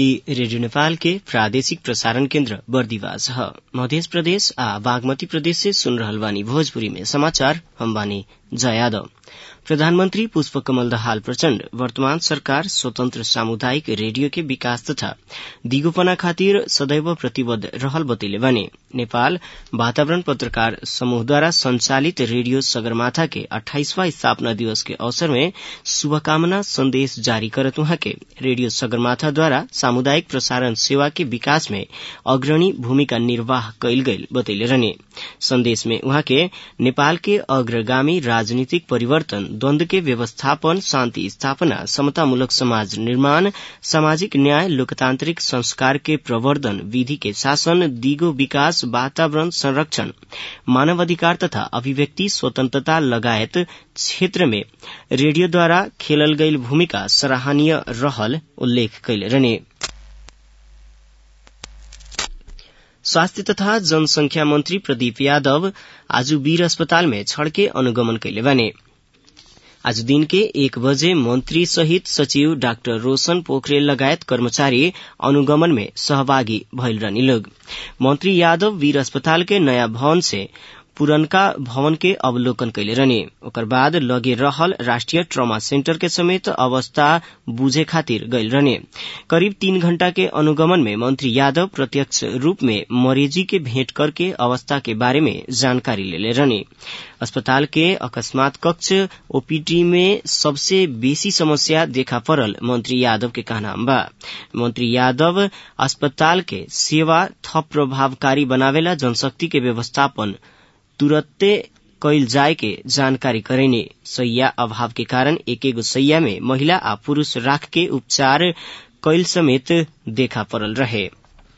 Radio Nepal के प्रादेशिक प्रसारण केन्द्र बर्दिवास ह। मध्य प्रदेश आ बागमती प्रदेश से सुन रहल बानी भोजपुरी में समाचार। हम बानी जय यादव। प्रधानमंत्री पुष्पकमल दाहाल प्रचण्ड वर्तमान सरकार स्वतन्त्र सामुदायिक रेडियो के विकास तथा दिगोपना खातिर सदैव प्रतिबद्ध रहल बतैले बानी। नेपाल वातावरण पत्रकार समूहद्वारा संचालित रेडियो सगरमाथा के 28वां स्थापना दिवस के अवसर में शुभकामना संदेश जारी करत उहाँ के रेडियो सगरमाथाद्वारा सामुदायिक प्रसारण सेवा के विकास में अग्रणी भूमिका निर्वाह कइल गइल बतैले रहने। संदेश में उहाँ के नेपाल के अग्रगामी राजनीतिक परिवर्तन, द्वन्द्व के व्यवस्थापन, शान्ति स्थापना, समतामूलक समाज निर्माण, सामाजिक न्याय, लोकतान्त्रिक संस्कार के प्रवर्धन, विधि के शासन, दिगो विकास, वातावरण संरक्षण, मानवाधिकार तथा अभिव्यक्ति स्वतन्त्रता लगायत क्षेत्र में रेडियोद्वारा खेलल गइल भूमिका सराहनीय रहल उल्लेख कइले रहने। स्वास्थ्य तथा जनसंख्या मंत्री प्रदीप यादव आज वीर अस्पताल में छड़के अनुगमन कइले बाने। आज दिन के 1 बजे मंत्री सहित सचिव डाक्टर रोशन पोखरेल लगायत कर्मचारी अनुगमन में सहभागी भइल रहनी लोग। मंत्री यादव वीर अस्पताल के नया भवन से पुरनका भवन के अवलोकन कैले रहने। ओकर बाद लगे रहल राष्ट्रीय ट्रॉमा सेंटर के समेत अवस्था बुझे खातिर गइल रहने। करीब 3 घंटा के अनुगमन में मंत्री यादव प्रत्यक्ष रूप में मरीजी के भेंट करके अवस्था के बारे में जानकारी लेले रहने। अस्पताल के अकस्मात कक्ष ओपीडी में सबसे बेसी समस्या देखा पड़ल मंत्री यादव के कहना बा। मंत्री यादव अस्पताल के सेवा थप प्रभावकारी बनावेला जनशक्ति के व्यवस्थापन तुरत्ते कइल जाए के जानकारी करेने। सैया अभाव के कारण एक सैया में महिला आ पुरुष राख के उपचार कइल समेत देखा पड़ल रहे।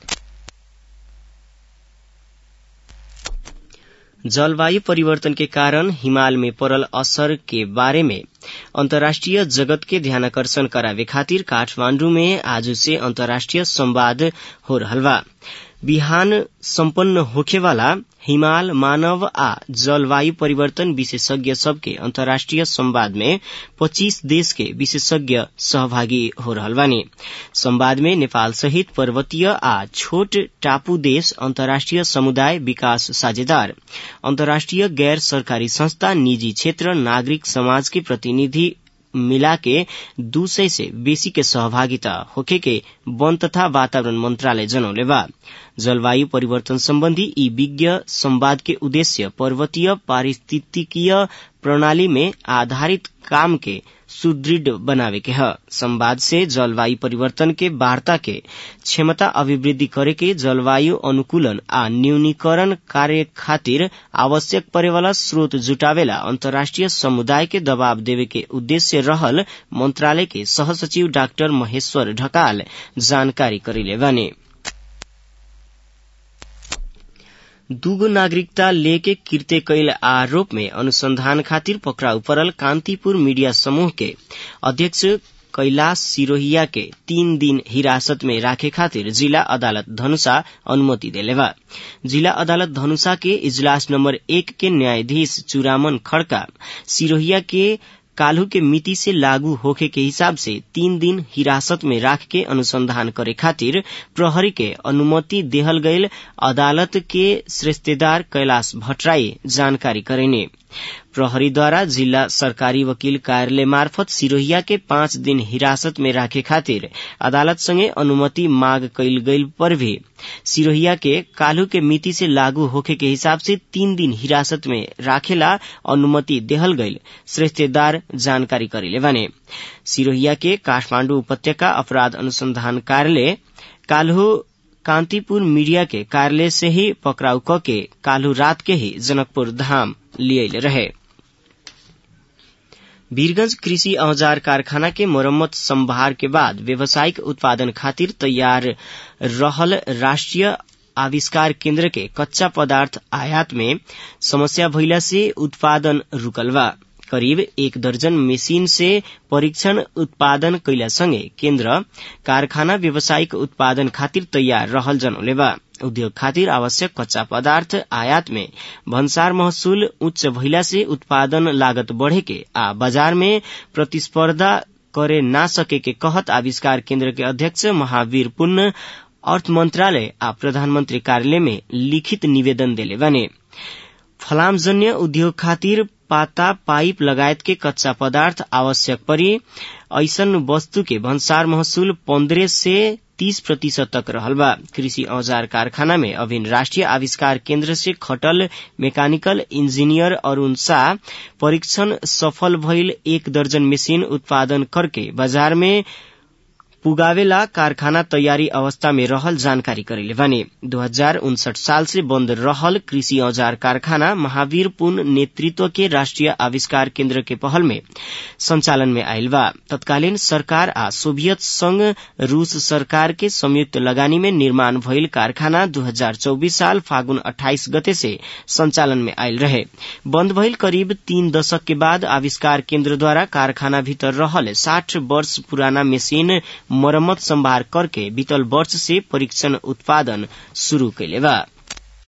जलवायु परिवर्तन के कारण हिमाल में पड़ल असर के बारे में अंतर्राष्ट्रीय जगत के ध्यानाकर्षण करावे खातिर काठमांडू में आज से अंतर्राष्ट्रीय संवाद हो रहल बा। बिहान सम्पन्न होखेवाला हिमाल मानव आ जलवायु परिवर्तन विशेषज्ञ सबके अंतर्राष्ट्रीय संवाद में 25 देश के विशेषज्ञ सहभागी हो रहल बानी। संवाद में नेपाल सहित पर्वतीय आ छोट टापू देश, अंतर्राष्ट्रीय समुदाय, विकास साझेदार, अंतर्राष्ट्रीय गैर सरकारी संस्था, निजी क्षेत्र, नागरिक समाज के प्रतिनिधि मिला के 200 से बेसी के सहभागिता होखे के वन तथा वातावरण मंत्रालय जनौले बा। जलवायु परिवर्तन संबंधी ई विज्ञ संवाद के उद्देश्य पर्वतीय पारिस्थितिकीय प्रणाली में आधारित काम के सुदृढ़ बनावे के ह। संवाद से जलवायु परिवर्तन के वार्ता के क्षमता अभिवृद्धि करे के, जलवायु अनुकूलन आ न्यूनीकरण कार्य खातिर आवश्यक परेवाला स्रोत जुटावेला अंतर्राष्ट्रीय समुदाय के दबाव देवे के उद्देश्य रहल मंत्रालय के सहसचिव डाक्टर महेश्वर ढकाल जानकारी करेले बाने। दुगो नागरिकता लेके कृत्य कैल आरोप में अनुसंधान खातिर पकड़ाउ पड़ल कान्तिपुर मीडिया समूह के अध्यक्ष कैलाश सिरोहिया के 3 दिन हिरासत में राखे खातिर जिला अदालत धनुषा अनुमति देले बा। जिला अदालत धनुषा के इजलास नंबर 1 के न्यायाधीश चुरामन खड़का सिरोहिया के काल्हू के मिति से लागू होखे के हिसाब से 3 दिन हिरासत में राख के अनुसंधान करे खातिर प्रहरी के अनुमति देहल गईल अदालत के श्रेष्ठदार कैलाश भट्टराई जानकारी करेने। प्रहरी द्वारा जिला सरकारी वकील कार्यालय मार्फत सिरोहिया के 5 दिन हिरासत में राखे खातिर अदालत संगे अनुमति मांग कइल गईल पर भी सिरोहिया के काल्हू के मिति से लागू होखे के हिसाब से 3 दिन हिरासत में राखेला अनुमति देहल गईल श्रेष्ठदार जानकारी करेले बाने। सिरोहिया के काठमांडू उपत्यका अपराध अनुसंधान कार्यालय काल्हू कान्तिपुर मीडिया के कार्यालय से ही पकड़ाउ क के काल्हू रात के ही जनकपुर धाम लियल रहे। वीरगंज कृषि औजार कारखाना के मरम्मत संभार के बाद व्यावसायिक उत्पादन खातिर तैयार रहल राष्ट्रीय आविष्कार केन्द्र के कच्चा पदार्थ आयात में समस्या भइला से उत्पादन रुकल बा। करीब 1 दर्जन मशीन से परीक्षण उत्पादन कैला संगे केन्द्र कारखाना व्यावसायिक उत्पादन खातिर तैयार रहल जनौले बा। उद्योग खातिर आवश्यक कच्चा पदार्थ आयात में भन्सार महसुल उच्च भइला से उत्पादन लागत बढ़े के आ बाजार में प्रतिस्पर्धा करे ना सके के कहत आविष्कार केन्द्र के अध्यक्ष महावीर पुन अर्थ मंत्रालय आ प्रधानमंत्री कार्यालय में लिखित निवेदन देले बने। फलामजन्य उद्योग खातिर पाता पाइप लगायत के कच्चा पदार्थ आवश्यक परी ऐसन वस्तु के भन्सार महसुल 15 से 30% तक रहल बा। कृषि औजार कारखाना में अभिन राष्ट्रीय आविष्कार केन्द्र से खटल मैकेनिकल इंजीनियर अरुण शाह परीक्षण सफल भइल 1 दर्जन मशीन उत्पादन करके बाजार में पुगावेला कारखाना तैयारी अवस्था में रहल जानकारी करेले बने। 2059 साल से बंद रहल कृषि औजार कारखाना महावीर पुन नेतृत्व के राष्ट्रीय आविष्कार केन्द्र के पहल में संचालन में आयल बा। तत्कालीन सरकार आ सोभियत संघ रूस सरकार के संयुक्त लगानी में निर्माण भइल कारखाना 2024 साल फागुन 28 गते से संचालन में आयल रहे। बंद भइल करीब 3 दशक के बाद आविष्कार केन्द्र द्वारा कारखाना भीतर रहल 60 वर्ष पुराना मशीन मरम्मत संभार करके बीतल वर्ष से परीक्षण उत्पादन शुरू कैले बा।